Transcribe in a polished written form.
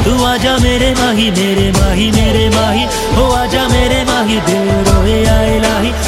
तू आजा मेरे माही, मेरे माही, मेरे माही, हो आजा मेरे माही, दिल रोए या इलाही।